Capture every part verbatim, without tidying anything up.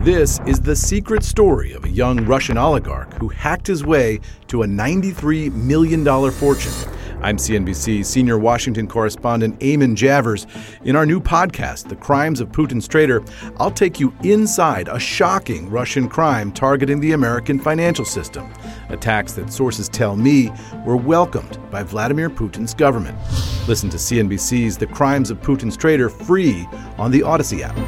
This is the secret story of a young Russian oligarch who hacked his way to a ninety-three million dollars fortune. I'm C N B C senior Washington correspondent Eamon Javers. In our new podcast, The Crimes of Putin's Traitor, I'll take you inside a shocking Russian crime targeting the American financial system. Attacks that sources tell me were welcomed by Vladimir Putin's government. Listen to C N B C's The Crimes of Putin's Traitor free on the Odyssey app.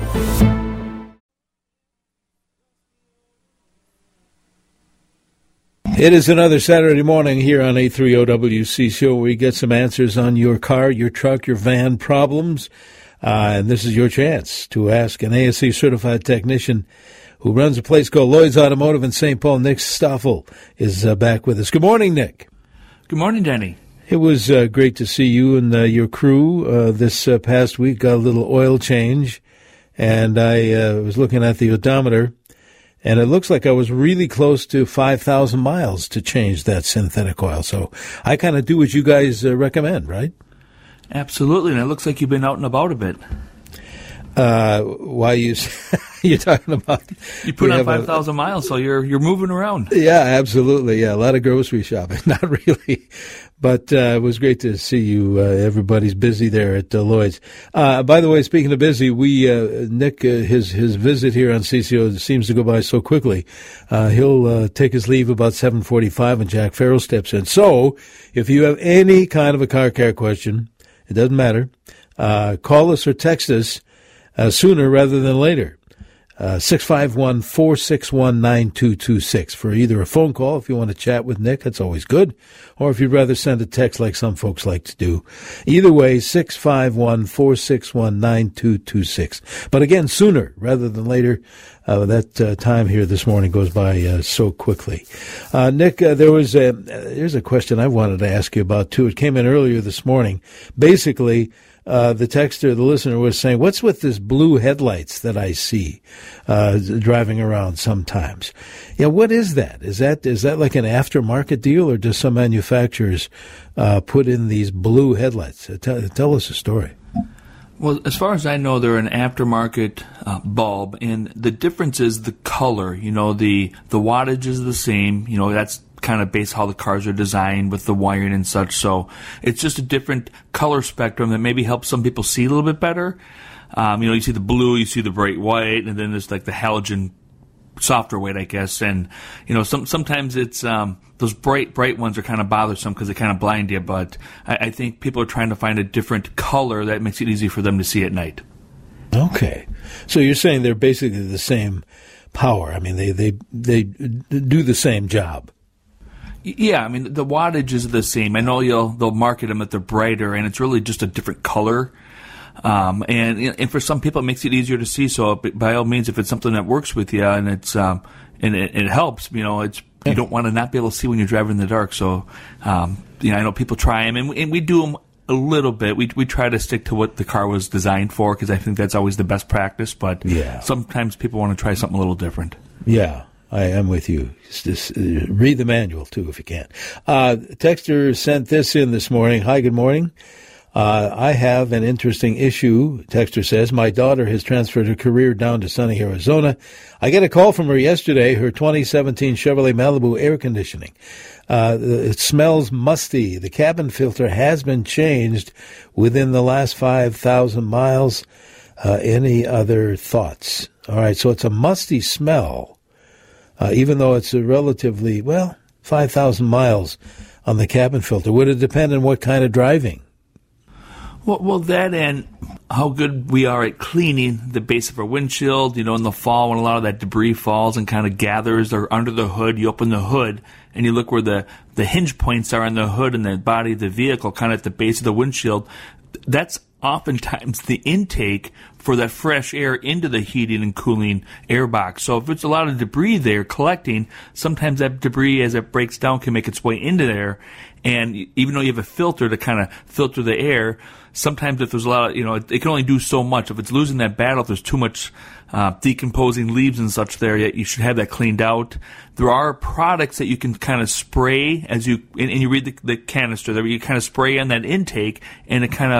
It is another Saturday morning here on eight thirty W C C O where we get some answers on your car, your truck, your van problems. Uh, and this is your chance to ask an A S E certified technician who runs a place called Lloyd's Automotive in Saint Paul. Nick Stoffel is uh, back with us. Good morning, Nick. Good morning, Danny. It was uh, great to see you and uh, your crew uh, this uh, past week. Got a little oil change, and I uh, was looking at the odometer. And it looks like I was really close to five thousand miles to change that synthetic oil. So I kind of do what you guys uh, recommend, right? Absolutely. And it looks like you've been out and about a bit. Uh, why you you're talking about? You put on five thousand miles, so you're you're moving around. Yeah, absolutely. Yeah, a lot of grocery shopping. Not really. But uh, it was great to see you. Uh, everybody's busy there at uh, Lloyd's. Uh, by the way, speaking of busy, we uh, Nick, uh, his his visit here on C C O seems to go by so quickly. Uh, he'll uh, take his leave about seven forty-five, and Jack Farrell steps in. So, if you have any kind of a car care question, it doesn't matter. Uh, call us or text us uh, sooner rather than later. Uh, six five one, four six one, nine two two six for either a phone call if you want to chat with Nick, that's always good, or if you'd rather send a text like some folks like to do. Either way, six five one, four six one, nine two two six. But again, sooner rather than later. Uh, that uh, time here this morning goes by uh, so quickly. Uh, Nick, uh, there was a, uh, here's a question I wanted to ask you about, too. It came in earlier this morning. Basically, Uh, the texter, the listener, was saying, what's with this blue headlights that I see uh, driving around sometimes? Yeah, what is that? Is that is that like an aftermarket deal, or do some manufacturers uh, put in these blue headlights? Uh, tell, tell us a story. Well, as far as I know, they're an aftermarket uh, bulb, and the difference is the color. You know, the the wattage is the same. You know, that's kind of based how the cars are designed with the wiring and such. So it's just a different color spectrum that maybe helps some people see a little bit better. Um, you know, you see the blue, you see the bright white, and then there's like the halogen softer white, I guess. And, you know, some sometimes it's um, those bright, bright ones are kind of bothersome because they kind of blind you. But I, I think people are trying to find a different color that makes it easy for them to see at night. Okay. So you're saying they're basically the same power. I mean, they, they, they do the same job. Yeah, I mean, the wattage is the same. I know you'll they'll market them that they're brighter, and it's really just a different color. Um, and and for some people, it makes it easier to see. So by all means, if it's something that works with you and it's um, and it, it helps, you know, it's you don't want to not be able to see when you're driving in the dark. So um, you know, I know people try them, and we, and we do them a little bit. We we try to stick to what the car was designed for because I think that's always the best practice. But yeah. Sometimes people want to try something a little different. Yeah. I am with you. Just, just uh, read the manual, too, if you can. Uh, Texter sent this in this morning. Hi, good morning. Uh, I have an interesting issue, Texter says. My daughter has transferred her career down to sunny Arizona. I get a call from her yesterday, her twenty seventeen Chevrolet Malibu air conditioning. Uh, it smells musty. The cabin filter has been changed within the last five thousand miles. Uh, any other thoughts? All right, so it's a musty smell. Uh, even though it's a relatively, well, five thousand miles on the cabin filter. Would it depend on what kind of driving? Well, well, that and how good we are at cleaning the base of our windshield. You know, in the fall when a lot of that debris falls and kind of gathers or under the hood, you open the hood and you look where the, the hinge points are on the hood and the body of the vehicle, kind of at the base of the windshield. That's oftentimes the intake for that fresh air into the heating and cooling air box. So if it's a lot of debris there collecting, sometimes that debris as it breaks down can make its way into there. And even though you have a filter to kind of filter the air, sometimes if there's a lot of, you know, it, it can only do so much. If it's losing that battle, if there's too much uh, decomposing leaves and such there, you should have that cleaned out. There are products that you can kind of spray as you, and, and you read the, the canister there, you kind of spray on that intake and it kind of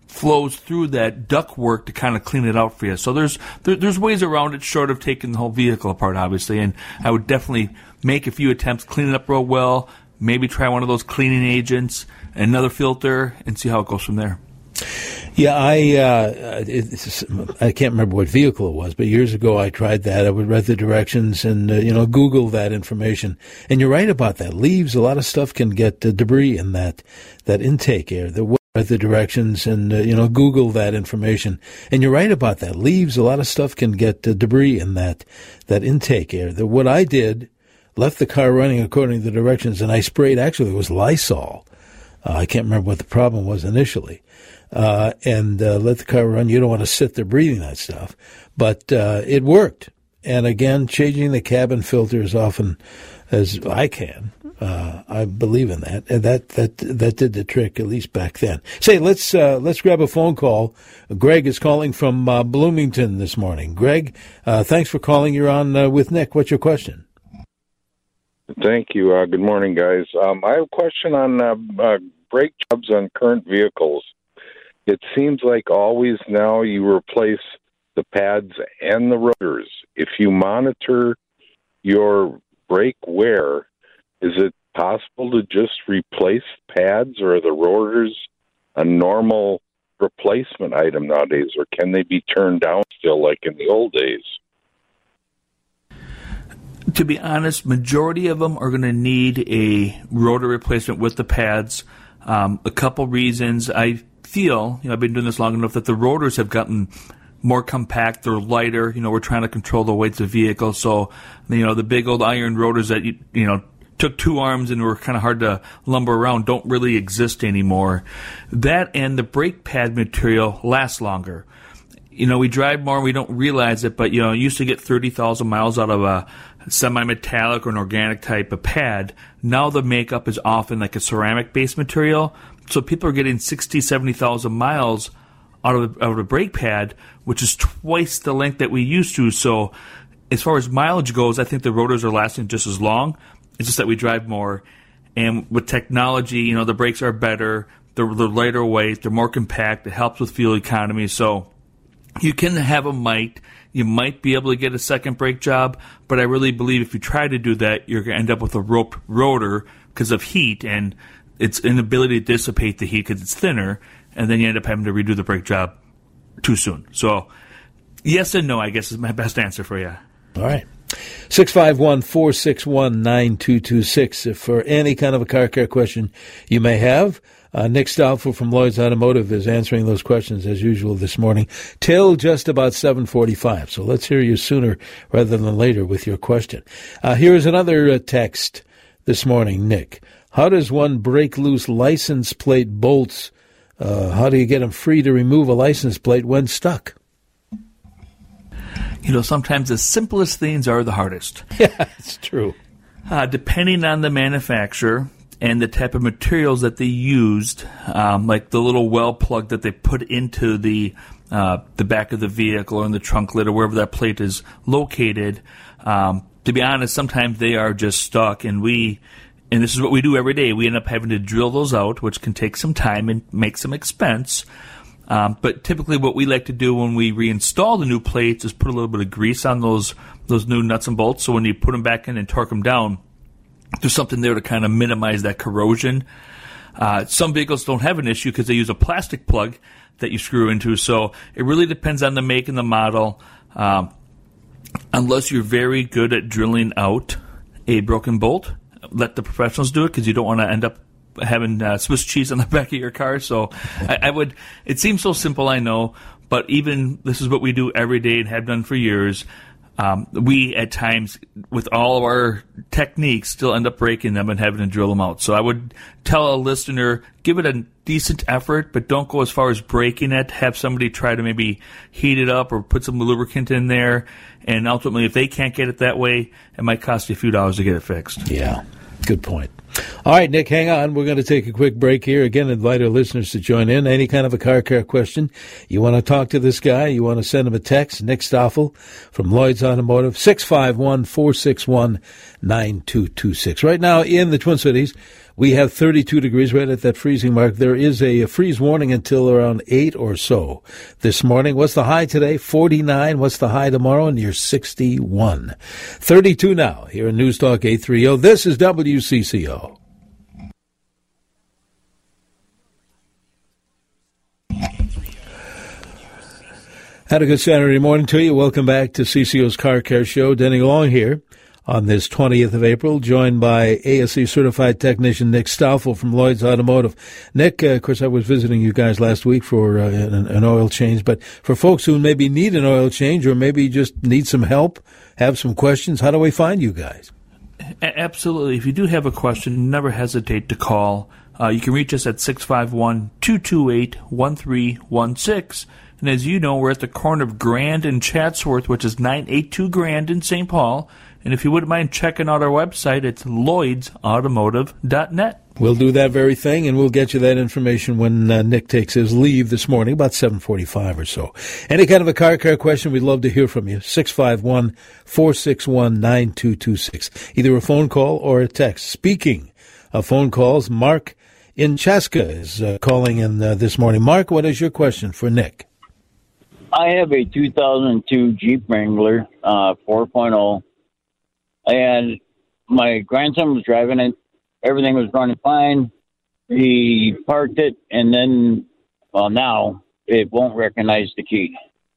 flows through that ductwork to kind of clean it out for you. So there's there, there's ways around it short of taking the whole vehicle apart, obviously. And I would definitely make a few attempts, clean it up real well, maybe try one of those cleaning agents, another filter, and see how it goes from there. Yeah, I uh, it's, I can't remember what vehicle it was, but years ago I tried that. I would read the directions and, uh, you know, Google that information. And you're right about that. Leaves, a lot of stuff can get uh, debris in that, that intake air. The read the directions and, uh, you know, Google that information. And you're right about that. Leaves, a lot of stuff can get uh, debris in that, that intake air. The, what I did, left the car running according to the directions, and I sprayed, actually it was Lysol. Uh, I can't remember what the problem was initially. Uh, and uh, let the car run. You don't want to sit there breathing that stuff. But uh, it worked. And again, changing the cabin filter as often as I can. Uh, I believe in that. And that, that, that did the trick, at least back then. Say, let's, uh, let's grab a phone call. Greg is calling from uh, Bloomington this morning. Greg, uh, thanks for calling. You're on uh, with Nick. What's your question? Thank you. Uh, good morning, guys. Um, I have a question on uh, uh, brake jobs on current vehicles. It seems like always now you replace the pads and the rotors. If you monitor your brake wear, is it possible to just replace pads, or are the rotors a normal replacement item nowadays, or can they be turned down still like in the old days? To be honest, majority of them are going to need a rotor replacement with the pads. Um, a couple reasons. I feel, you know, I've been doing this long enough that the rotors have gotten more compact. They're lighter. You know, we're trying to control the weights of vehicles. So, you know, the big old iron rotors that, you, you know, took two arms and were kind of hard to lumber around don't really exist anymore. That and the brake pad material lasts longer. You know, we drive more, we don't realize it, but, you know, you used to get thirty thousand miles out of a semi-metallic or an organic type of pad. Now the makeup is often like a ceramic-based material. So people are getting sixty, seventy thousand miles out of, out of a brake pad, which is twice the length that we used to. So as far as mileage goes, I think the rotors are lasting just as long. It's just that we drive more. And with technology, you know, the brakes are better. They're, they're lighter weight. They're more compact. It helps with fuel economy. So you can have a might. You might be able to get a second brake job, but I really believe if you try to do that, you're going to end up with a roped rotor because of heat and its inability to dissipate the heat because it's thinner, and then you end up having to redo the brake job too soon. So yes and no, I guess, is my best answer for you. All right. six five one, four six one, nine two two six. If for any kind of a car care question you may have, Uh, Nick Stoffel from Lloyd's Automotive is answering those questions as usual this morning till just about seven forty-five. So let's hear you sooner rather than later with your question. Uh, here is another uh, text this morning, Nick. How does one break loose license plate bolts? Uh, how do you get them free to remove a license plate when stuck? You know, sometimes the simplest things are the hardest. Yeah, it's true. Uh, depending on the manufacturer and the type of materials that they used, um, like the little well plug that they put into the uh, the back of the vehicle or in the trunk lid or wherever that plate is located. Um, to be honest, sometimes they are just stuck, and we, and this is what we do every day. We end up having to drill those out, which can take some time and make some expense. Um, but typically, what we like to do when we reinstall the new plates is put a little bit of grease on those those new nuts and bolts. So when you put them back in and torque them down, there's something there to kind of minimize that corrosion. Uh, some vehicles don't have an issue because they use a plastic plug that you screw into. So it really depends on the make and the model. Um, unless you're very good at drilling out a broken bolt, let the professionals do it because you don't want to end up having uh, Swiss cheese on the back of your car. So I, I would. It seems so simple, I know, but even this is what we do every day and have done for years. Um, we, at times, with all of our techniques, still end up breaking them and having to drill them out. So I would tell a listener, give it a decent effort, but don't go as far as breaking it. Have somebody try to maybe heat it up or put some lubricant in there. And ultimately, if they can't get it that way, it might cost you a few dollars to get it fixed. Yeah, good point. All right, Nick, hang on. We're going to take a quick break here. Again, invite our listeners to join in. Any kind of a car care question, you want to talk to this guy, you want to send him a text, Nick Stoffel from Lloyd's Automotive, six five one, four six one, nine two two six. Right now in the Twin Cities, We have thirty-two degrees right at that freezing mark. There is a, a freeze warning until around eight or so this morning. What's the high today? forty-nine. What's the high tomorrow? Near sixty-one. thirty-two now here in News Talk eight thirty. This is W C C O. Had a good Saturday morning to you. Welcome back to C C O's Car Care Show. Denny Long here on this twentieth of April, joined by A S E certified technician Nick Stoffel from Lloyd's Automotive. Nick, uh, of course, I was visiting you guys last week for uh, an, an oil change, but for folks who maybe need an oil change or maybe just need some help, have some questions, how do we find you guys? Absolutely. If you do have a question, never hesitate to call. Uh, you can reach us at six five one, two two eight, one three one six. And as you know, we're at the corner of Grand and Chatsworth, which is nine eighty-two Grand in Saint Paul. And if you wouldn't mind checking out our website, it's lloyds automotive dot net. We'll do that very thing, and we'll get you that information when uh, Nick takes his leave this morning, about seven forty-five or so. Any kind of a car care question, we'd love to hear from you. six five one, four six one, nine two two six. Either a phone call or a text. Speaking of phone calls, Mark in Chaska is uh, calling in uh, this morning. Mark, what is your question for Nick? I have a two thousand two Jeep Wrangler uh, four point oh, and my grandson was driving it. Everything was running fine. He parked it, and then, well, now it won't recognize the key.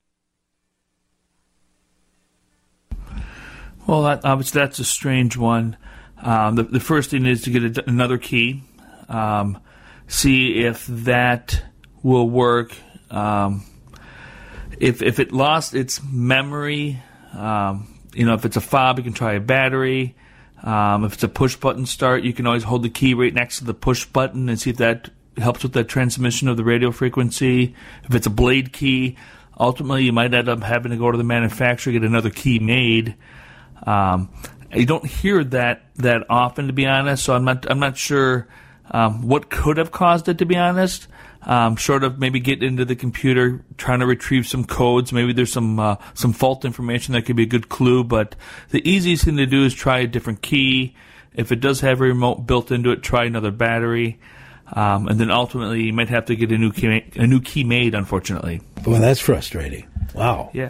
Well, that, obviously that's a strange one. Um, the, the first thing is to get a, another key, um, see if that will work. Um, If if it lost its memory, um, you know, if it's a fob, you can try a battery. Um, if it's a push-button start, you can always hold the key right next to the push button and see if that helps with the transmission of the radio frequency. If it's a blade key, ultimately you might end up having to go to the manufacturer, get another key made. Um, you don't hear that that often, to be honest, so I'm not I'm not sure um, what could have caused it, to be honest. Um, short of maybe getting into the computer, trying to retrieve some codes. Maybe there's some uh, some fault information that could be a good clue. But the easiest thing to do is try a different key. If it does have a remote built into it, try another battery. Um, and then ultimately, you might have to get a new key, ma- a new key made, unfortunately. Well, that's frustrating. Wow. Yeah.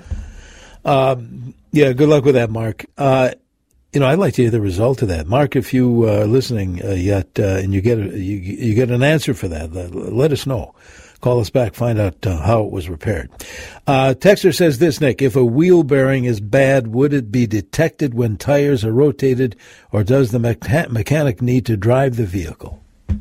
Um, yeah, good luck with that, Mark. Uh, you know, I'd like to hear the result of that. Mark, if you are listening uh, yet uh, and you get a, you, you get an answer for that, let, let us know. Call us back, find out uh, how it was repaired. Uh, Texter says this, Nick, if a wheel bearing is bad, would it be detected when tires are rotated, or does the mecha- mechanic need to drive the vehicle?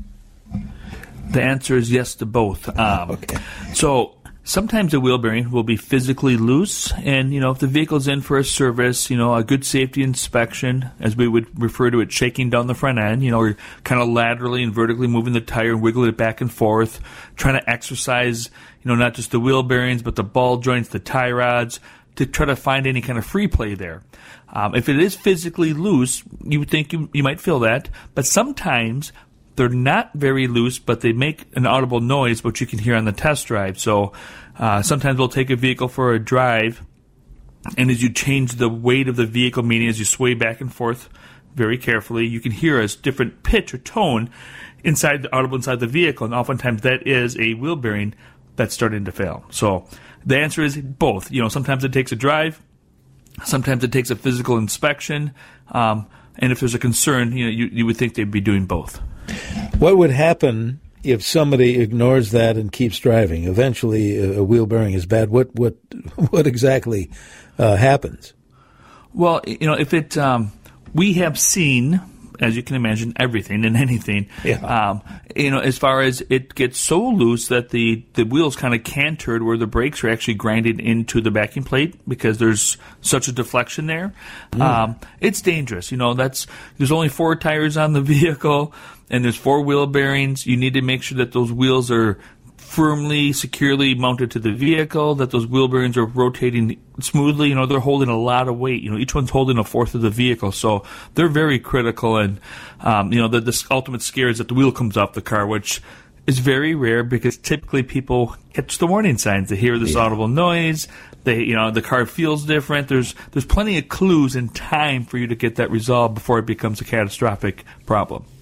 The answer is yes to both. Um, okay. So sometimes a wheel bearing will be physically loose, and, you know, if the vehicle's in for a service, you know, a good safety inspection, as we would refer to it, shaking down the front end, you know, or kind of laterally and vertically moving the tire and wiggling it back and forth, trying to exercise, you know, not just the wheel bearings, but the ball joints, the tie rods, to try to find any kind of free play there. Um, if it is physically loose, you would think you, you might feel that, but sometimes they're not very loose, but they make an audible noise, which you can hear on the test drive. So uh, sometimes we'll take a vehicle for a drive, and as you change the weight of the vehicle, meaning as you sway back and forth very carefully, you can hear a different pitch or tone inside the audible inside the vehicle, and oftentimes that is a wheel bearing that's starting to fail. So the answer is both. You know, sometimes it takes a drive, sometimes it takes a physical inspection, um, and if there's a concern, you know, you, you would think they'd be doing both. What would happen if somebody ignores that and keeps driving? Eventually, a wheel bearing is bad. What what what exactly uh, happens? Well, you know, if it, um, we have seen, as you can imagine, everything and anything. Yeah. Um, you know, as far as it gets so loose that the, the wheels kind of cantered where the brakes are actually grinded into the backing plate because there's such a deflection there. Mm. Um, it's dangerous. You know, that's there's only four tires on the vehicle, and there's four wheel bearings. You need to make sure that those wheels are firmly, securely mounted to the vehicle, that those wheel bearings are rotating smoothly. You know, they're holding a lot of weight. You know, each one's holding a fourth of the vehicle, so they're very critical. And, um, you know, the, the ultimate scare is that the wheel comes off the car, which is very rare because typically people catch the warning signs. They hear this yeah. audible noise. They, you know, the car feels different. There's there's plenty of clues and time for you to get that resolved before it becomes a catastrophic problem.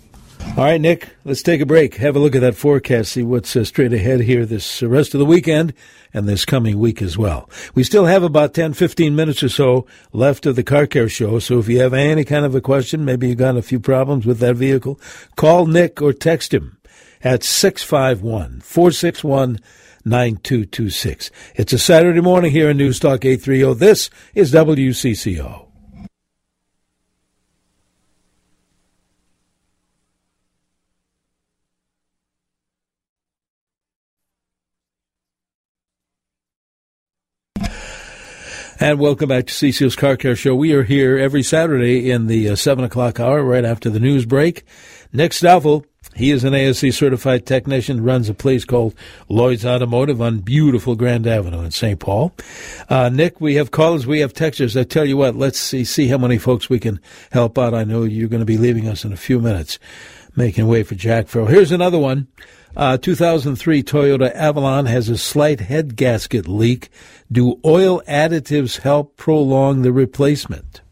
All right, Nick, let's take a break. Have a look at that forecast, see what's uh, straight ahead here this uh, rest of the weekend and this coming week as well. We still have about ten, fifteen minutes or so left of the Car Care Show, so if you have any kind of a question, maybe you got a few problems with that vehicle, call Nick or text him at six five one, four six one, nine two two six. It's a Saturday morning here in News Talk eight thirty. This is W C C O. And welcome back to C C O's Car Care Show. We are here every Saturday in the uh, seven o'clock hour, right after the news break. Nick Stoffel, he is an A S C certified technician, runs a place called Lloyd's Automotive on beautiful Grand Avenue in Saint Paul. Uh, Nick, we have callers, we have texters. I tell you what, let's see, see how many folks we can help out. I know you're going to be leaving us in a few minutes, making way for Jack Farrell. Here's another one. Uh, two thousand three Toyota Avalon has a slight head gasket leak. Do oil additives help prolong the replacement?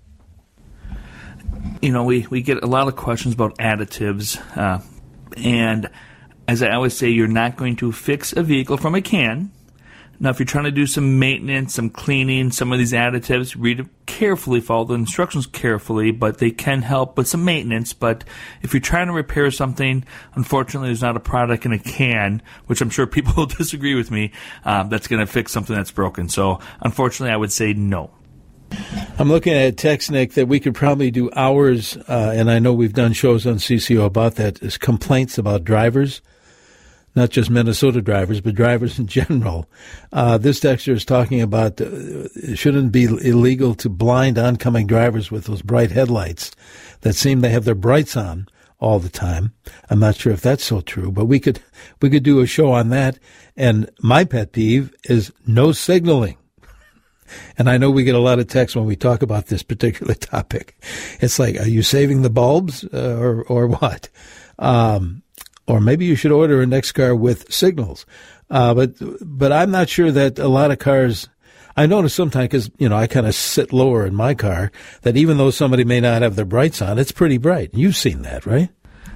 You know, we, we get a lot of questions about additives. Uh, and as I always say, you're not going to fix a vehicle from a can. Now, if you're trying to do some maintenance, some cleaning, some of these additives, read it carefully, follow the instructions carefully, but they can help with some maintenance. But if you're trying to repair something, unfortunately, there's not a product in a can, which I'm sure people will disagree with me, um, that's going to fix something that's broken. So, unfortunately, I would say no. I'm looking at a text, Nick, that we could probably do hours, uh, and I know we've done shows on C C O about that, is complaints about drivers. Not just Minnesota drivers, but drivers in general. Uh, this texter is talking about uh, it shouldn't be illegal to blind oncoming drivers with those bright headlights that seem they have their brights on all the time. I'm not sure if that's so true, but we could we could do a show on that. And my pet peeve is no signaling. And I know we get a lot of texts when we talk about this particular topic. It's like, are you saving the bulbs uh, or or what? Um, Or maybe you should order a next car with signals. Uh, but but I'm not sure that a lot of cars, I notice sometimes, because, you know, I kind of sit lower in my car, that even though somebody may not have their brights on, it's pretty bright. You've seen that, right?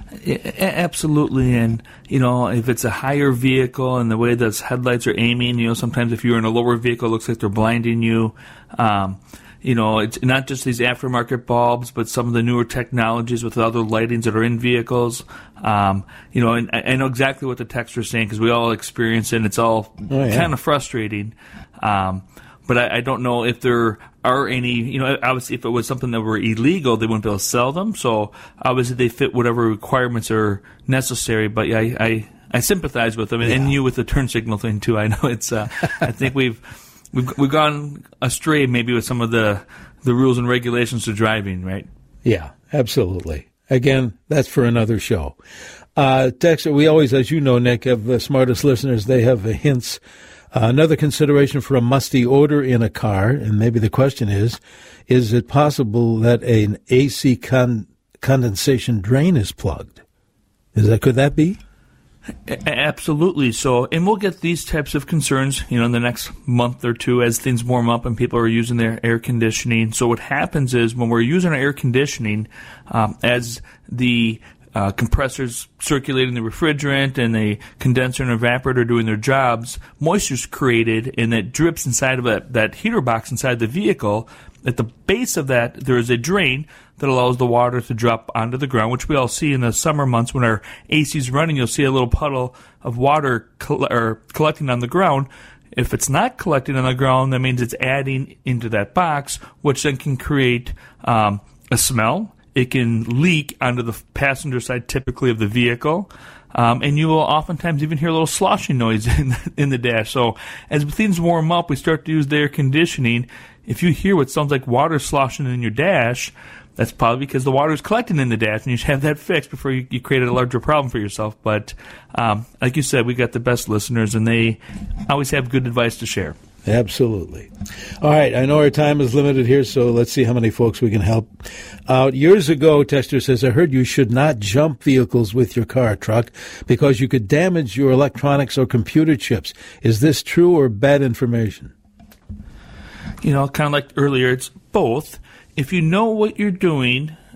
Absolutely. And, you know, if it's a higher vehicle and the way those headlights are aiming, you know, sometimes if you're in a lower vehicle, it looks like they're blinding you. Um You know, it's not just these aftermarket bulbs, but some of the newer technologies with other lightings that are in vehicles. Um, you know, and I, I know exactly what the texter is saying because we all experience it, and it's all oh, yeah. kind of frustrating. Um, but I, I don't know if there are any, you know, obviously if it was something that were illegal, they wouldn't be able to sell them. So obviously they fit whatever requirements are necessary. But yeah, I, I, I sympathize with them, and, yeah. and you with the turn signal thing too. I know it's, uh, I think we've, We've we've gone astray maybe with some of the, the rules and regulations to driving, right? Yeah, absolutely. Again, that's for another show. Uh, Texter, we always, as you know, Nick, have the smartest listeners. They have hints. Uh, another consideration for a musty odor in a car, and maybe the question is, is it possible that an A C con- condensation drain is plugged? Is that could that be? Absolutely. So, and we'll get these types of concerns, you know, in the next month or two as things warm up and people are using their air conditioning. So what happens is when we're using our air conditioning, um, as the uh, compressors circulating the refrigerant and the condenser and evaporator are doing their jobs, moisture's created and it drips inside of that, that heater box inside the vehicle. At the base of that, there is a drain that allows the water to drop onto the ground, which we all see in the summer months when our A C is running. You'll see a little puddle of water coll- or collecting on the ground. If it's not collecting on the ground, that means it's adding into that box, which then can create um, a smell. It can leak onto the passenger side, typically, of the vehicle. Um, and you will oftentimes even hear a little sloshing noise in the, in the dash. So as things warm up, we start to use the air conditioning. If you hear what sounds like water sloshing in your dash, that's probably because the water is collecting in the dash, and you should have that fixed before you, you create a larger problem for yourself. But um, like you said, we got the best listeners, and they always have good advice to share. Absolutely. All right, I know our time is limited here, so let's see how many folks we can help out. Years ago, Texter says, I heard you should not jump vehicles with your car or truck because you could damage your electronics or computer chips. Is this true or bad information? You know, kind of like earlier, it's both. If you know what you're doing,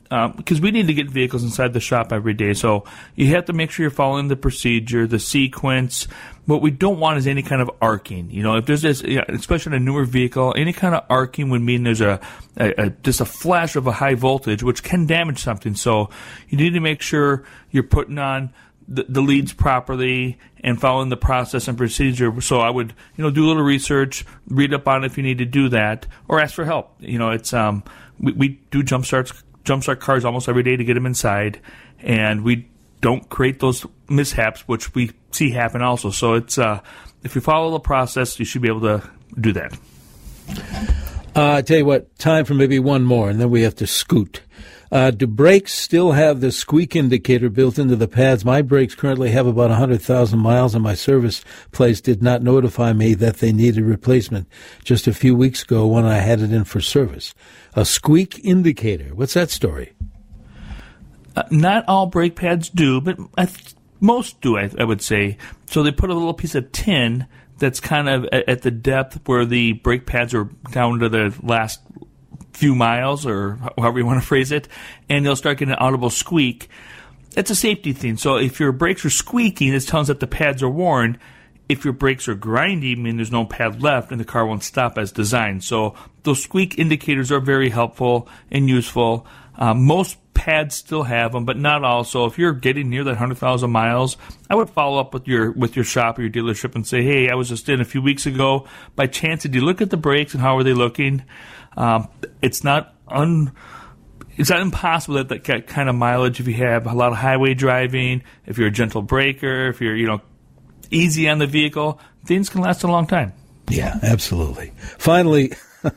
because um, we need to get vehicles inside the shop every day. So you have to make sure you're following the procedure, the sequence. What we don't want is any kind of arcing. You know, if there's this, especially in a newer vehicle, any kind of arcing would mean there's a, a, a just a flash of a high voltage, which can damage something. So you need to make sure you're putting on the, the leads properly and following the process and procedure. So I would, you know, do a little research, read up on it if you need to do that, or ask for help. You know, it's um, we, we do jump starts, jump start cars almost every day to get them inside, and we don't create those mishaps, which we see happen also. So it's uh, if you follow the process, you should be able to do that. Uh, I tell you what, time for maybe one more, and then we have to scoot. Uh, do brakes still have the squeak indicator built into the pads? My brakes currently have about one hundred thousand miles, and my service place did not notify me that they needed replacement just a few weeks ago when I had it in for service. A squeak indicator. What's that story? Uh, not all brake pads do, but I th- most do, I, I would say. So they put a little piece of tin that's kind of at, at the depth where the brake pads are down to the last few miles, or however you want to phrase it, and they'll start getting an audible squeak. It's a safety thing. So if your brakes are squeaking, it's telling us that the pads are worn. If your brakes are grinding, I mean there's no pad left, and the car won't stop as designed. So those squeak indicators are very helpful and useful. Uh, most pads still have them, but not all. So if you're getting near that one hundred thousand miles, I would follow up with your with your shop or your dealership and say, hey, I was just in a few weeks ago. By chance, did you look at the brakes and how are they looking? Um, it's not un, it's not impossible that that kind of mileage, if you have a lot of highway driving, if you're a gentle braker, if you're, you know, easy on the vehicle, things can last a long time. Yeah, absolutely. Finally,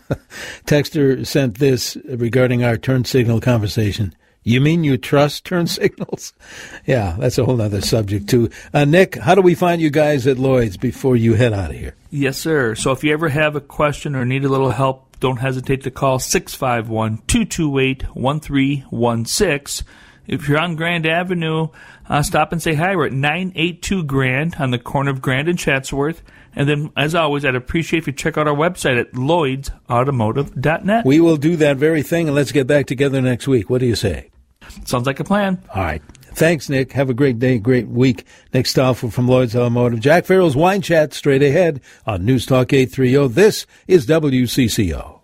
Texter sent this regarding our turn signal conversation. You mean you trust turn signals? Yeah, that's a whole other subject, too. Uh, Nick, how do we find you guys at Lloyd's before you head out of here? Yes, sir. So if you ever have a question or need a little help, don't hesitate to call six five one, two two eight, one three one six. If you're on Grand Avenue, uh, stop and say hi. We're at nine eighty-two Grand on the corner of Grand and Chatsworth. And then, as always, I'd appreciate if you check out our website at lloyds automotive dot net. We will do that very thing, and let's get back together next week. What do you say? Sounds like a plan. All right. Thanks, Nick. Have a great day, great week. Nick Stoffel from Lloyd's Automotive. Jack Farrell's Wine Chat straight ahead on News Talk eight thirty. This is W C C O.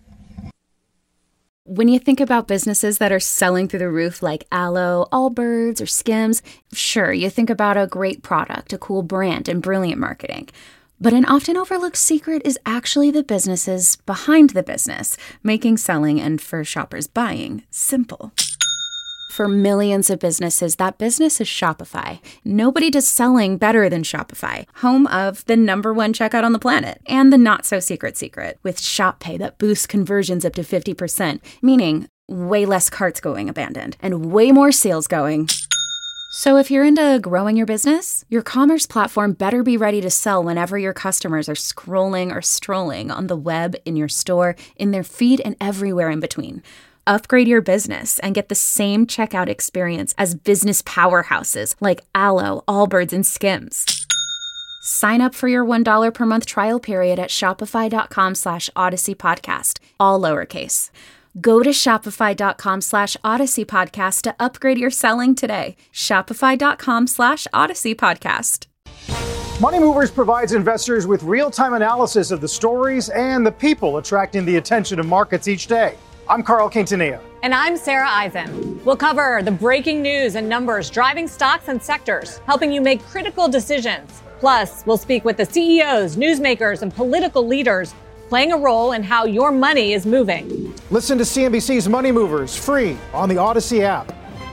When you think about businesses that are selling through the roof like Aloe, Allbirds, or Skims, sure, you think about a great product, a cool brand, and brilliant marketing. But an often overlooked secret is actually the businesses behind the business, making selling and for shoppers buying simple. For millions of businesses, that business is Shopify. Nobody does selling better than Shopify, home of the number one checkout on the planet, and the not-so-secret secret, with Shop Pay that boosts conversions up to fifty percent, meaning way less carts going abandoned, and way more sales going. So if you're into growing your business, your commerce platform better be ready to sell whenever your customers are scrolling or strolling on the web, in your store, in their feed, and everywhere in between. Upgrade your business and get the same checkout experience as business powerhouses like Aloe, Allbirds, and Skims. Sign up for your one dollar per month trial period at shopify.com slash Odyssey Podcast, all lowercase. Go to shopify.com slash Odyssey Podcast to upgrade your selling today. Shopify.com slash Odyssey Podcast. Money Movers provides investors with real-time analysis of the stories and the people attracting the attention of markets each day. I'm Carl Quintanilla. And I'm Sarah Eisen. We'll cover the breaking news and numbers driving stocks and sectors, helping you make critical decisions. Plus, we'll speak with the C E Os, newsmakers, and political leaders playing a role in how your money is moving. Listen to C N B C's Money Movers free on the Odyssey app.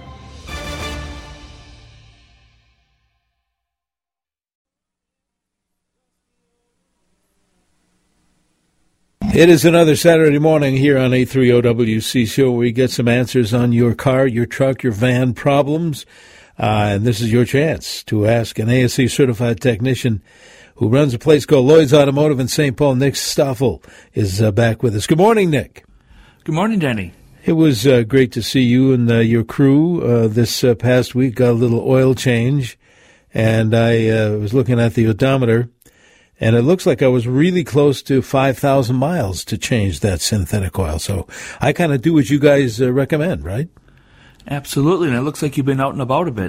It is another Saturday morning here on eight thirty W C C O where we get some answers on your car, your truck, your van problems. Uh, and this is your chance to ask an A S C certified technician who runs a place called Lloyd's Automotive in Saint Paul. Nick Stoffel is uh, back with us. Good morning, Nick. Good morning, Danny. It was uh, great to see you and uh, your crew uh, this uh, past week. Got a little oil change, and I uh, was looking at the odometer, And it looks like I was really close to five thousand miles to change that synthetic oil. So I kind of do what you guys uh, recommend, right? Absolutely, and it looks like you've been out and about a bit.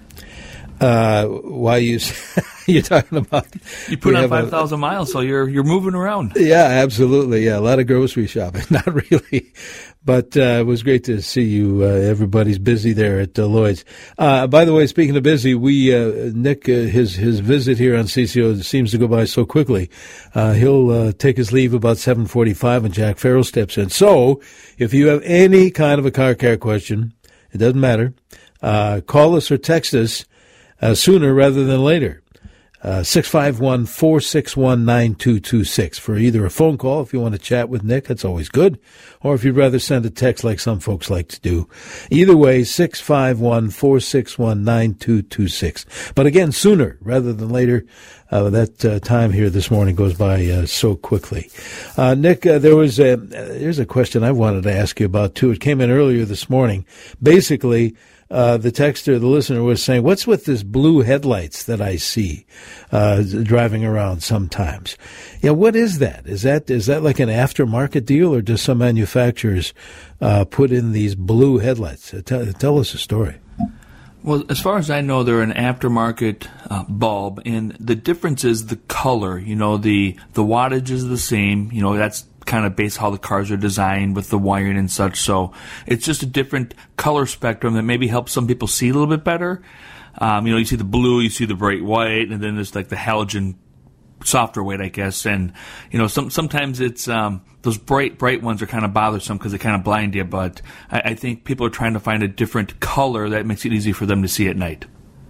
Uh, why you you're talking about? You put on five thousand miles, so you're you're moving around. Yeah, absolutely. Yeah, a lot of grocery shopping. Not really, but uh, it was great to see you. Uh, everybody's busy there at uh, Lloyd's. Uh, by the way, speaking of busy, we uh, Nick uh, his his visit here on C C O seems to go by so quickly. Uh, he'll uh, take his leave about seven forty-five, and Jack Farrell steps in. So, if you have any kind of a car care question, it doesn't matter. Uh, call us or text us. Uh, sooner rather than later. Uh, six five one, four six one, nine two two six for either a phone call if you want to chat with Nick. That's always good. Or if you'd rather send a text like some folks like to do. Either way, six five one, four six one, nine two two six. But again, sooner rather than later. Uh, that uh, time here this morning goes by uh, so quickly. Uh, Nick, uh, there was a, uh, here's a question I wanted to ask you about, too. It came in earlier this morning. Basically, Uh, the texter, the listener, was saying, what's with this blue headlights that I see uh, driving around sometimes? Yeah, what is that? Is that is that like an aftermarket deal, or do some manufacturers uh, put in these blue headlights? Uh, tell, tell us a story. Well, as far as I know, they're an aftermarket uh, bulb, and the difference is the color. You know, the the wattage is the same. You know, that's kind of based how the cars are designed with the wiring and such. So it's just a different color spectrum that maybe helps some people see a little bit better. Um, you know, you see the blue, you see the bright white, and then there's like the halogen softer white, I guess. And, you know, some sometimes it's um, those bright, bright ones are kind of bothersome because they kind of blind you. But I, I think people are trying to find a different color that makes it easy for them to see at night.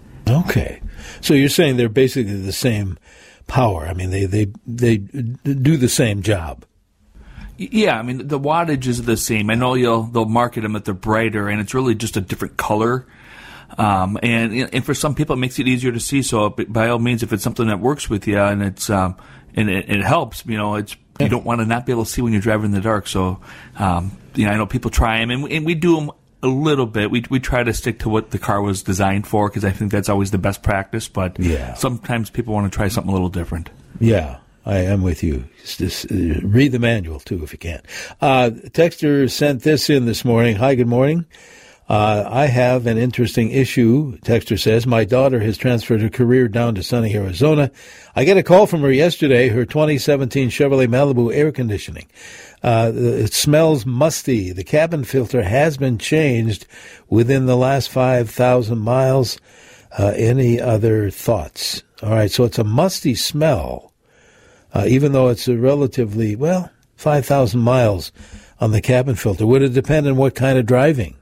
Okay. So you're saying they're basically the same power. I mean, they, they, they do the same job. Yeah, I mean, the wattage is the same. I know you'll they'll market them that they're brighter, and it's really just a different color. Um, and and for some people, it makes it easier to see. So by all means, if it's something that works with you and it's um, and it, it helps, you know, it's you don't want to not be able to see when you're driving in the dark. So um, you know, I know people try them, and we, and we do them a little bit. We we try to stick to what the car was designed for because I think that's always the best practice. But yeah. Sometimes people want to try something a little different. Yeah. I am with you. Just, just uh, read the manual, too, if you can. Uh, Texter sent this in this morning. Hi, good morning. Uh, I have an interesting issue, Texter says. My daughter has transferred her career down to sunny Arizona. I get a call from her yesterday, her twenty seventeen Chevrolet Malibu air conditioning. Uh, it smells musty. The cabin filter has been changed within the last five thousand miles. Uh, any other thoughts? All right, so it's a musty smell. Uh, even though it's a relatively, well, five thousand miles on the cabin filter. Would it depend on what kind of driving?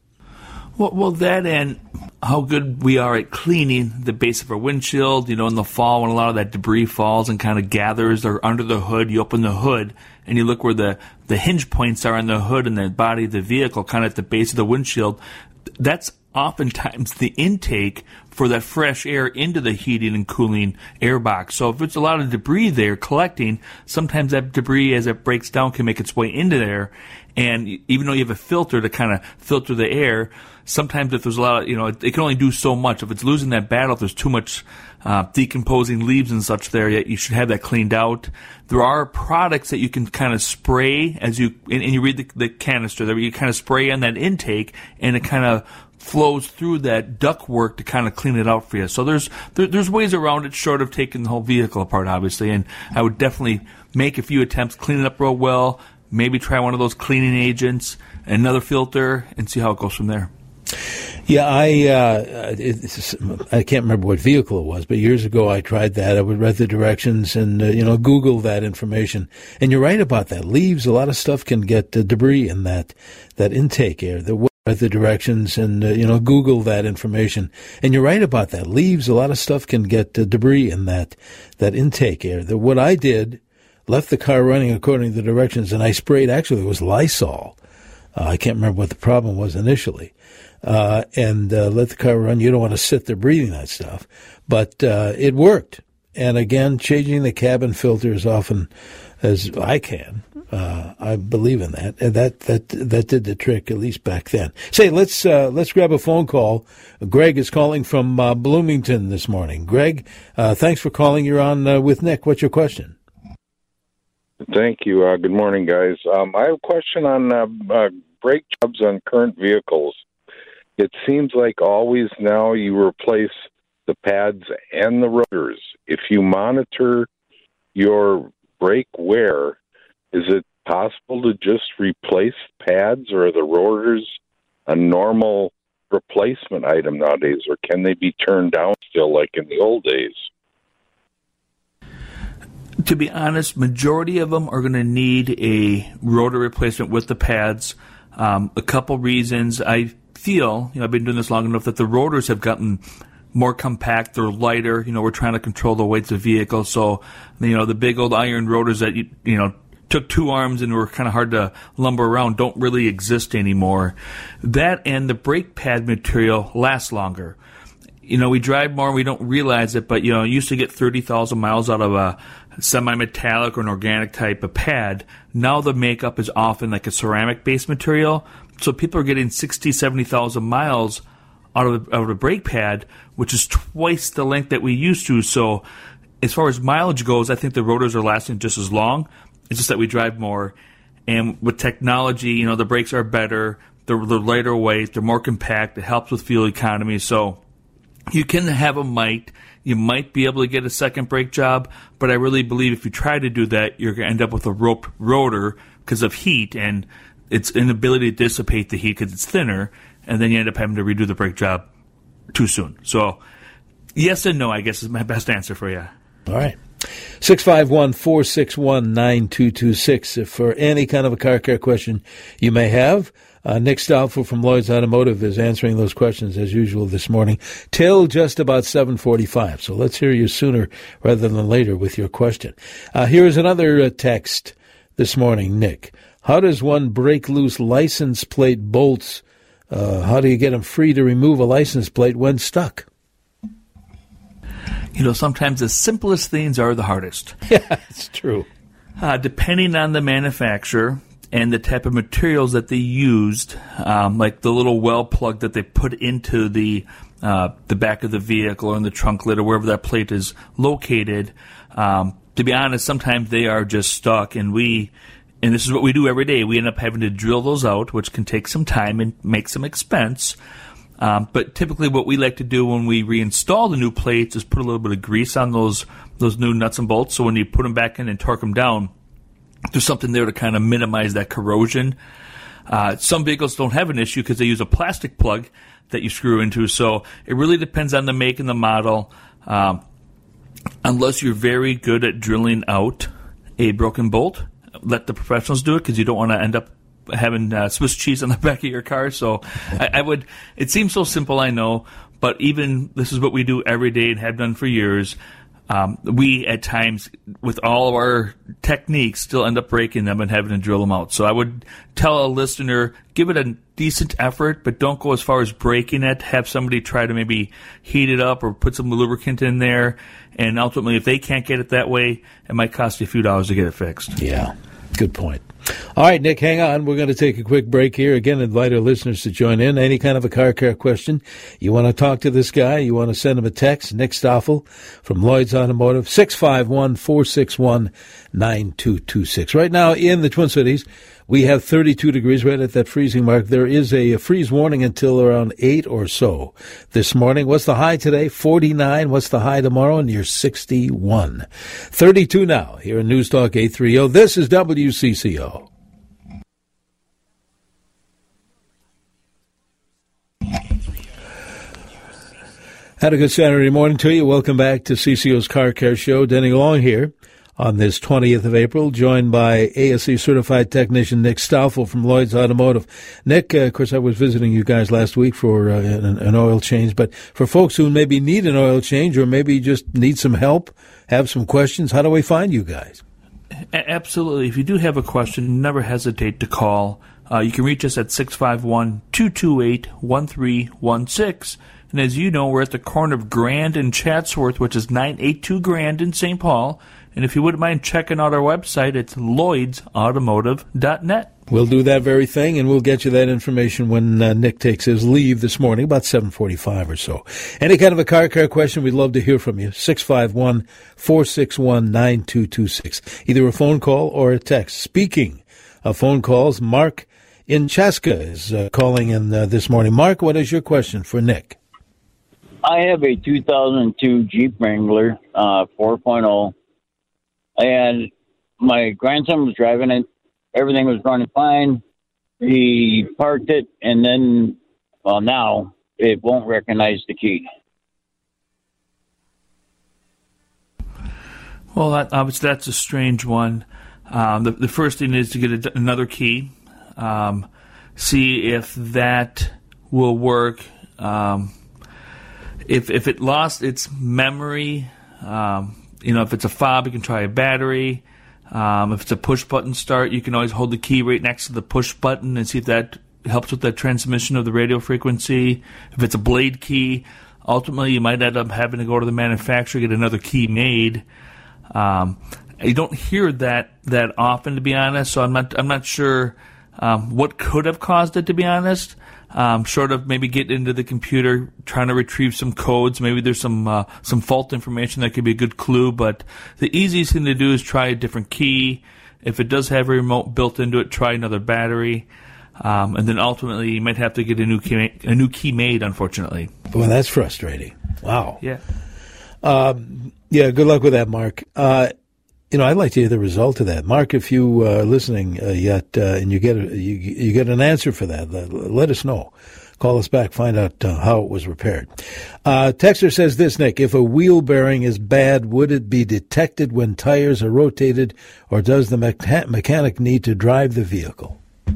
Well, well, that and how good we are at cleaning the base of our windshield. You know, in the fall when a lot of that debris falls and kind of gathers or under the hood, you open the hood and you look where the, the hinge points are on the hood and the body of the vehicle, kind of at the base of the windshield. That's oftentimes the intake for that fresh air into the heating and cooling air box. So if it's a lot of debris there collecting, sometimes that debris as it breaks down can make its way into there. And even though you have a filter to kind of filter the air, sometimes if there's a lot of, you know, it, it can only do so much. If it's losing that battle, if there's too much uh, decomposing leaves and such there, you should have that cleaned out. There are products that you can kind of spray as you, and, and you read the, the canister there, you kind of spray on that intake and it kind of flows through that ductwork to kind of clean it out for you. So there's there, there's ways around it short of taking the whole vehicle apart, obviously. And I would definitely make a few attempts, clean it up real well, maybe try one of those cleaning agents, another filter, and see how it goes from there. Yeah, I uh, it's, I can't remember what vehicle it was, but years ago I tried that. I would read the directions and, uh, you know, Google that information. And you're right about that. Leaves, a lot of stuff can get uh, debris in that, that intake air. The Read the directions and, uh, you know, Google that information. And you're right about that. Leaves, a lot of stuff can get uh, debris in that, that intake air. The, what I did, left the car running according to the directions, and I sprayed, actually, it was Lysol. Uh, I can't remember what the problem was initially. Uh, and uh, let the car run. You don't want to sit there breathing that stuff. But uh, it worked. And again, changing the cabin filter as often as I can Uh, I believe in that, and that that that did the trick, at least back then. Say, let's uh, let's grab a phone call. Greg is calling from uh, Bloomington this morning. Greg, uh, thanks for calling. You're on uh, with Nick. What's your question? Thank you. Uh, good morning, guys. Um, I have a question on uh, uh, brake jobs on current vehicles. It seems like always now you replace the pads and the rotors. If you monitor your brake wear, is it possible to just replace pads, or are the rotors a normal replacement item nowadays, or can they be turned down still like in the old days? To be honest, majority of them are going to need a rotor replacement with the pads. Um, a couple reasons. I feel, you know, I've been doing this long enough that the rotors have gotten more compact, they're lighter. You know, we're trying to control the weights of vehicles, so you know the big old iron rotors that you you know. took two arms and were kind of hard to lumber around don't really exist anymore. That and the brake pad material lasts longer. You know, we drive more, we don't realize it, but, you know, you used to get thirty thousand miles out of a semi-metallic or an organic type of pad. Now the makeup is often like a ceramic-based material, so people are getting sixty, seventy thousand miles out of, the, out of a brake pad, which is twice the length that we used to. So as far as mileage goes, I think the rotors are lasting just as long. It's just that we drive more, and with technology, you know, the brakes are better, they're, they're lighter weight, they're more compact, it helps with fuel economy, so you can have a might, you might be able to get a second brake job, but I really believe if you try to do that, you're going to end up with a rope rotor because of heat and its inability to dissipate the heat because it's thinner, and then you end up having to redo the brake job too soon. So, yes and no, I guess, is my best answer for you. All right. six five one, four six one, nine two two six. If for any kind of a car care question you may have, uh, Nick Stoffel from Lloyd's Automotive is answering those questions as usual this morning till just about seven forty-five. So let's hear you sooner rather than later with your question. Uh, here's another uh, text this morning, Nick. How does one break loose license plate bolts? Uh, how do you get them free to remove a license plate when stuck? You know, sometimes the simplest things are the hardest. Yeah, it's true. Uh, depending on the manufacturer and the type of materials that they used, um, like the little well plug that they put into the uh, the back of the vehicle or in the trunk lid or wherever that plate is located, um, to be honest, sometimes they are just stuck, and we, and this is what we do every day, we end up having to drill those out, which can take some time and make some expense. Um, but typically what we like to do when we reinstall the new plates is put a little bit of grease on those those new nuts and bolts, so when you put them back in and torque them down, there's something there to kind of minimize that corrosion. Uh, some vehicles don't have an issue because they use a plastic plug that you screw into, so it really depends on the make and the model. Um, unless you're very good at drilling out a broken bolt, let the professionals do it because you don't want to end up having uh, Swiss cheese on the back of your car. So I, I would, it seems so simple, I know, but even this is what we do every day and have done for years. Um, we, at times, with all of our techniques, still end up breaking them and having to drill them out. So I would tell a listener, give it a decent effort, but don't go as far as breaking it. Have somebody try to maybe heat it up or put some lubricant in there. And ultimately, if they can't get it that way, it might cost you a few dollars to get it fixed. Yeah, good point. All right, Nick, hang on. We're going to take a quick break here. Again, invite our listeners to join in. Any kind of a car care question, you want to talk to this guy, you want to send him a text, Nick Stoffel from Lloyd's Automotive, six five one, four six one, nine two two six. Right now in the Twin Cities, we have thirty-two degrees right at that freezing mark. There is a, a freeze warning until around eight or so this morning. What's the high today? forty-nine. What's the high tomorrow? Near sixty-one. thirty-two now here in News Talk eight thirty. This is W C C O. Had a good Saturday morning to you. Welcome back to C C O's Car Care Show. Denny Long here on this twentieth of April, joined by A S C certified technician Nick Stoffel from Lloyd's Automotive. Nick, uh, of course, I was visiting you guys last week for uh, an, an oil change, but for folks who maybe need an oil change or maybe just need some help, have some questions, how do we find you guys? Absolutely. If you do have a question, never hesitate to call. Uh, you can reach us at six five one, two two eight, one three one six. And as you know, we're at the corner of Grand and Chatsworth, which is nine eighty-two Grand in Saint Paul. And if you wouldn't mind checking out our website, it's lloyds automotive dot net. We'll do that very thing, and we'll get you that information when uh, Nick takes his leave this morning, about seven forty-five or so. Any kind of a car care question, we'd love to hear from you. six five one, four six one, nine two two six. Either a phone call or a text. Speaking of phone calls, Mark in Chaska is uh, calling in uh, this morning. Mark, what is your question for Nick? I have a two thousand two Jeep Wrangler uh, four point oh, and my grandson was driving it. Everything was running fine. He parked it, and then, well, now it won't recognize the key. Well, that, obviously that's a strange one. Um, the, the first thing is to get a, another key, um, see if that will work. Um, if if it lost its memory, um, you know, if it's a fob, you can try a battery. Um, if it's a push-button start, you can always hold the key right next to the push button and see if that helps with the transmission of the radio frequency. If it's a blade key, ultimately you might end up having to go to the manufacturer, get another key made. Um, you don't hear that that often, to be honest, so I'm not I'm not sure um, what could have caused it, to be honest. Um, short of maybe getting into the computer, trying to retrieve some codes. Maybe there's some uh, some fault information that could be a good clue. But the easiest thing to do is try a different key. If it does have a remote built into it, try another battery. Um, and then ultimately, you might have to get a new key, a new key made, unfortunately. Well, that's frustrating. Wow. Yeah. Um, yeah, good luck with that, Mark. Uh, you know, I'd like to hear the result of that. Mark, if you are listening uh, yet uh, and you get a, you, you get an answer for that, let, let us know. Call us back, find out uh, how it was repaired. Uh, Texter says this, Nick, if a wheel bearing is bad, would it be detected when tires are rotated, or does the mecha- mechanic need to drive the vehicle?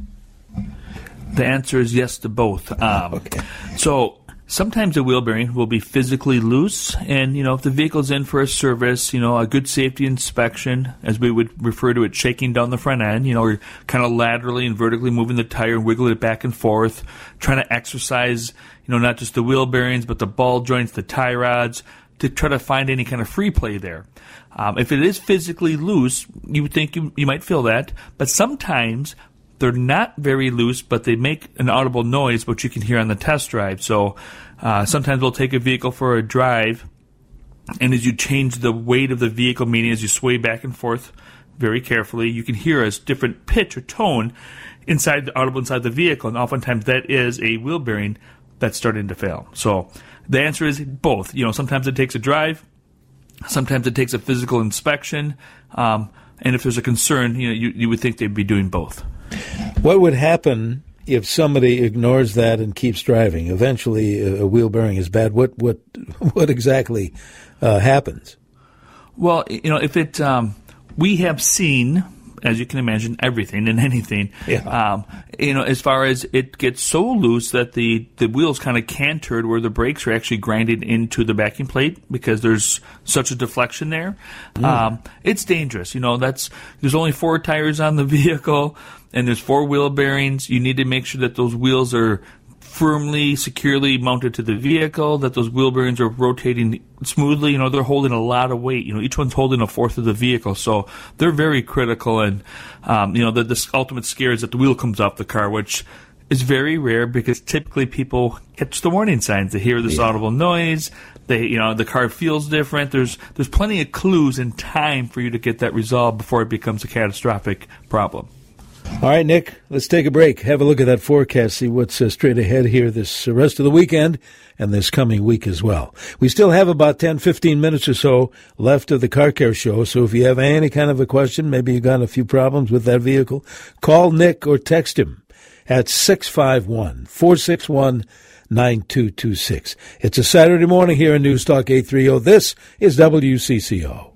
The answer is yes to both. Um, okay. So sometimes the wheel bearing will be physically loose, and, you know, if the vehicle's in for a service, you know, a good safety inspection, as we would refer to it, shaking down the front end, you know, or kind of laterally and vertically moving the tire and wiggling it back and forth, trying to exercise, you know, not just the wheel bearings, but the ball joints, the tie rods, to try to find any kind of free play there. Um, if it is physically loose, you would think you, you might feel that, but sometimes they're not very loose, but they make an audible noise, which you can hear on the test drive. So uh, sometimes we'll take a vehicle for a drive, and as you change the weight of the vehicle, meaning as you sway back and forth very carefully, you can hear a different pitch or tone inside the audible inside the vehicle, and oftentimes that is a wheel bearing that's starting to fail. So the answer is both. You know, sometimes it takes a drive, sometimes it takes a physical inspection, um, and if there's a concern, you know, you, you would think they'd be doing both. What would happen if somebody ignores that and keeps driving? Eventually, a wheel bearing is bad. What what what exactly uh, happens? Well, you know, if it, um, we have seen, as you can imagine, everything and anything. Yeah. Um, you know, as far as it gets so loose that the, the wheels kind of cantered where the brakes are actually grinded into the backing plate because there's such a deflection there. Mm. Um, it's dangerous. You know, that's there's only four tires on the vehicle and there's four wheel bearings. You need to make sure that those wheels are firmly, securely mounted to the vehicle, that those wheel bearings are rotating smoothly. You know, they're holding a lot of weight. You know, each one's holding a fourth of the vehicle. So they're very critical. And, um, you know, the, the ultimate scare is that the wheel comes off the car, which is very rare because typically people catch the warning signs. They hear this yeah. audible noise. They, you know, the car feels different. There's, there's plenty of clues and time for you to get that resolved before it becomes a catastrophic problem. All right, Nick, let's take a break. Have a look at that forecast, see what's uh, straight ahead here this uh, rest of the weekend and this coming week as well. We still have about ten, fifteen minutes or so left of the Car Care Show, so if you have any kind of a question, maybe you got a few problems with that vehicle, call Nick or text him at six five one, four six one, nine two two six. It's a Saturday morning here in News Talk eight thirty. This is W C C O.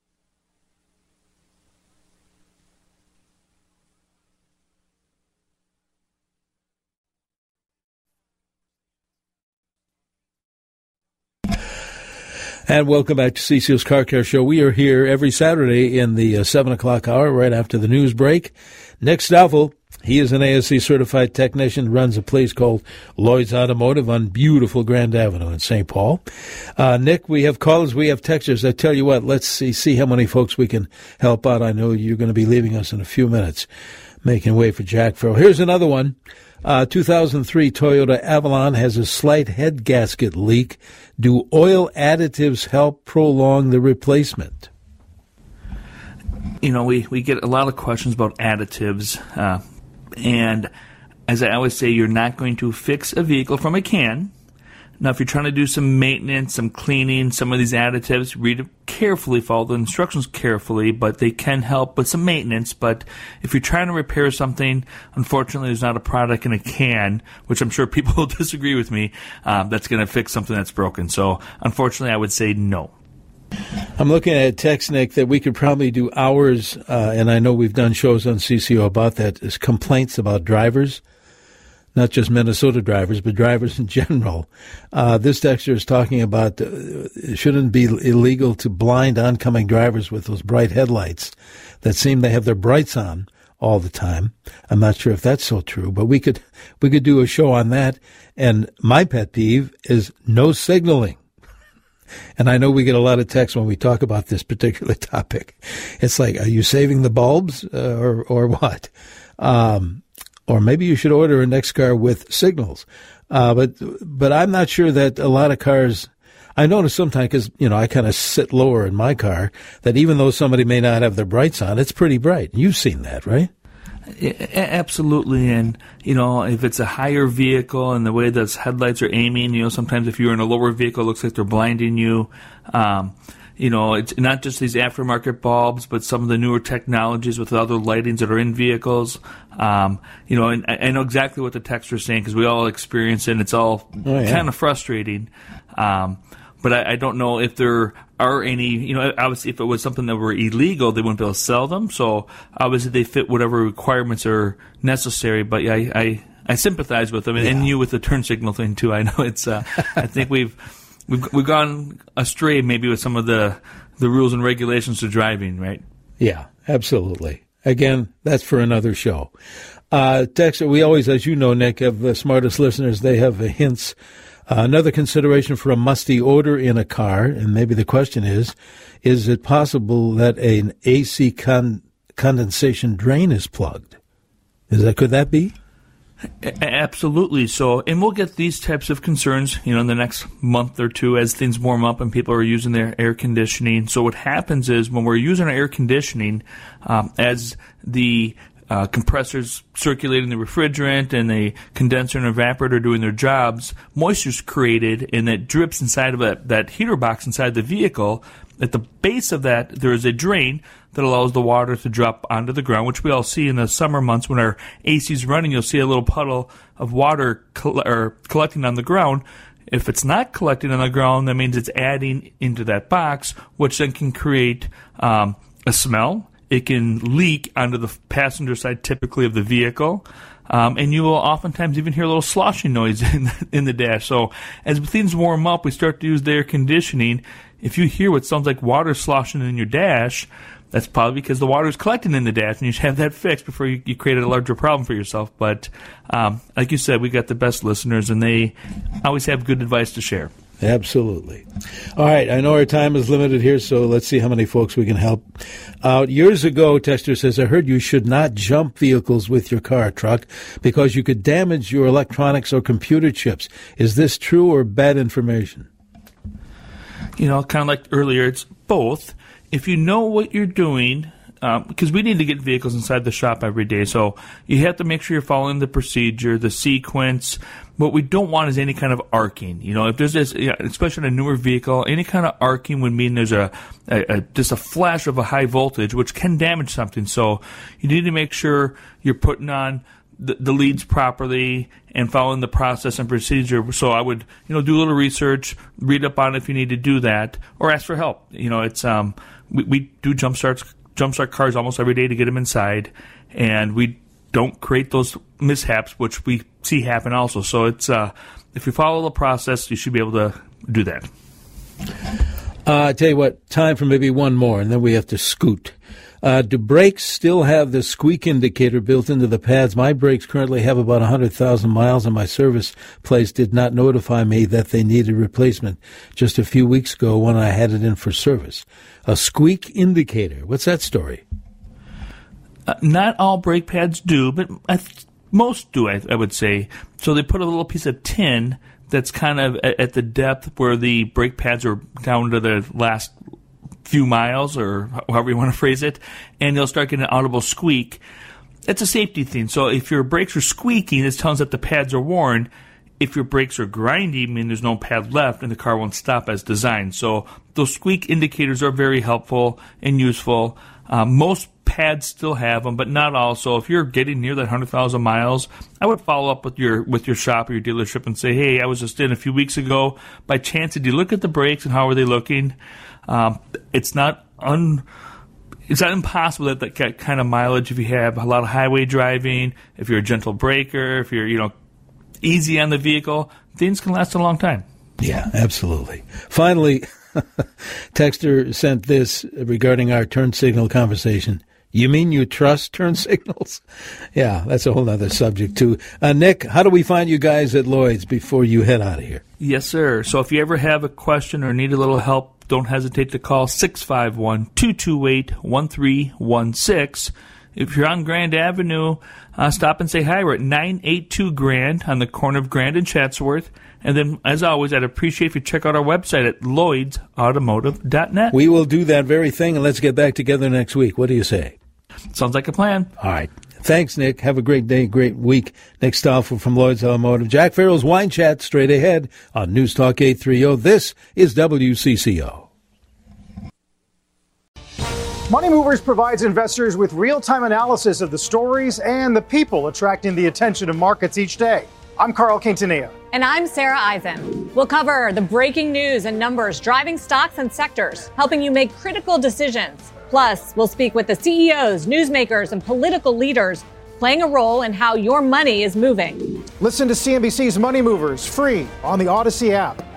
And welcome back to C C O's Car Care Show. We are here every Saturday in the uh, seven o'clock hour, right after the news break. Nick Stoffel He is an A S C certified technician, runs a place called Lloyd's Automotive on beautiful Grand Avenue in Saint Paul. Uh, Nick, we have callers, we have texters. I tell you what, let's see, see how many folks we can help out. I know you're going to be leaving us in a few minutes, making way for Jack Farrell. Here's another one. Uh, two thousand three Toyota Avalon has a slight head gasket leak. Do oil additives help prolong the replacement? You know, we, we get a lot of questions about additives. Uh, and as I always say, you're not going to fix a vehicle from a can. Now, if you're trying to do some maintenance, some cleaning, some of these additives, read it carefully, follow the instructions carefully, but they can help with some maintenance. But if you're trying to repair something, unfortunately, there's not a product in a can, which I'm sure people will disagree with me, um, that's going to fix something that's broken. So, unfortunately, I would say no. I'm looking at a text, Nick, that we could probably do hours, uh, and I know we've done shows on C C O about that, is complaints about drivers. Not just Minnesota drivers, but drivers in general. Uh, this texter is talking about uh, it shouldn't be illegal to blind oncoming drivers with those bright headlights that seem they have their brights on all the time. I'm not sure if that's so true, but we could we could do a show on that. And my pet peeve is no signaling. And I know we get a lot of texts when we talk about this particular topic. It's like, are you saving the bulbs uh, or or what? Um Or maybe you should order a next car with signals. Uh, but but I'm not sure that a lot of cars, I notice sometimes, because, you know, I kind of sit lower in my car, that even though somebody may not have their brights on, it's pretty bright. You've seen that, right? Absolutely. And, you know, if it's a higher vehicle and the way those headlights are aiming, you know, sometimes if you're in a lower vehicle, it looks like they're blinding you. Um You know, it's not just these aftermarket bulbs, but some of the newer technologies with other lightings that are in vehicles. Um, you know, and I, I know exactly what the texter is saying because we all experience it, and it's all oh, yeah. kind of frustrating. Um, but I, I don't know if there are any, you know, obviously if it was something that were illegal, they wouldn't be able to sell them. So obviously they fit whatever requirements are necessary. But yeah, I, I, I sympathize with them, and, yeah. and you with the turn signal thing too. I know it's, uh, I think we've, We've we've gone astray maybe with some of the, the rules and regulations to driving, right? Yeah, absolutely. Again, that's for another show. Uh, Texter, we always, as you know, Nick, have the smartest listeners. They have hints. Uh, another consideration for a musty odor in a car, and maybe the question is, is it possible that an A C con- condensation drain is plugged? Is that could that be? Absolutely. So, and we'll get these types of concerns, you know, in the next month or two as things warm up and people are using their air conditioning. So what happens is when we're using our air conditioning, um, as the uh, compressors circulating the refrigerant and the condenser and evaporator are doing their jobs, moisture's created and it drips inside of that, that heater box inside the vehicle. At the base of that, there is a drain that allows the water to drop onto the ground, which we all see in the summer months when our A C's running. You'll see a little puddle of water coll- or collecting on the ground. If it's not collecting on the ground, that means it's adding into that box, which then can create um, a smell. It can leak onto the passenger side, typically, of the vehicle. Um, and you will oftentimes even hear a little sloshing noise in the, in the dash. So as things warm up, we start to use the air conditioning. If you hear what sounds like water sloshing in your dash, that's probably because the water is collecting in the dash, and you should have that fixed before you, you create a larger problem for yourself. But um, like you said, we got the best listeners, and they always have good advice to share. Absolutely. All right, I know our time is limited here, so let's see how many folks we can help out. Years ago, Texter says, I heard you should not jump vehicles with your car, truck, because you could damage your electronics or computer chips. Is this true or bad information? You know, kind of like earlier, it's both. If you know what you're doing, um, because we need to get vehicles inside the shop every day, so you have to make sure you're following the procedure, the sequence. What we don't want is any kind of arcing. You know, if there's this, you know, especially in a newer vehicle, any kind of arcing would mean there's a, a, a just a flash of a high voltage, which can damage something. So you need to make sure you're putting on the, the leads properly and following the process and procedure. So I would, you know, do a little research, read up on it if you need to do that, or ask for help. You know, it's um, we, we do jump starts, jump start cars almost every day to get them inside, and we don't create those mishaps, which we see happen also. So it's uh, if you follow the process, you should be able to do that. Uh, I tell you what, time for maybe one more, and then we have to scoot. Uh, do brakes still have the squeak indicator built into the pads? My brakes currently have about one hundred thousand miles, and my service place did not notify me that they needed replacement just a few weeks ago when I had it in for service. A squeak indicator. What's that story? Uh, not all brake pads do, but I th- most do, I, I would say. So they put a little piece of tin that's kind of at, at the depth where the brake pads are down to the last few miles, or however you want to phrase it, and they'll start getting an audible squeak. It's a safety thing. So if your brakes are squeaking, it's telling us that the pads are worn. If your brakes are grinding, I mean there's no pad left and the car won't stop as designed. So those squeak indicators are very helpful and useful. Uh, most pads still have them, but not all. So if you're getting near that one hundred thousand miles, I would follow up with your with your shop or your dealership and say, hey, I was just in a few weeks ago. By chance, did you look at the brakes and how are they looking? Um, it's not un, it's not impossible that that kind of mileage, if you have a lot of highway driving, if you're a gentle braker, if you're, you know, easy on the vehicle, things can last a long time. Yeah, absolutely. Finally, Texter sent this regarding our turn signal conversation. You mean you trust turn signals? Yeah, that's a whole other subject, too. Uh, Nick, how do we find you guys at Lloyd's before you head out of here? Yes, sir. So if you ever have a question or need a little help, don't hesitate to call six five one, two two eight, one three one six. If you're on Grand Avenue, uh, stop and say hi. We're at nine eighty-two Grand on the corner of Grand and Chatsworth. And then, as always, I'd appreciate if you check out our website at lloyds automotive dot net. We will do that very thing, and let's get back together next week. What do you say? Sounds like a plan. All right. Thanks, Nick. Have a great day, great week. Next stop from Lloyd's Automotive. Jack Farrell's Wine Chat straight ahead on News Talk eight thirty. This is W C C O. Money Movers provides investors with real-time analysis of the stories and the people attracting the attention of markets each day. I'm Carl Quintanilla. And I'm Sarah Eisen. We'll cover the breaking news and numbers driving stocks and sectors, helping you make critical decisions. Plus, we'll speak with the C E Os, newsmakers, and political leaders playing a role in how your money is moving. Listen to C N B C's Money Movers free on the Odyssey app.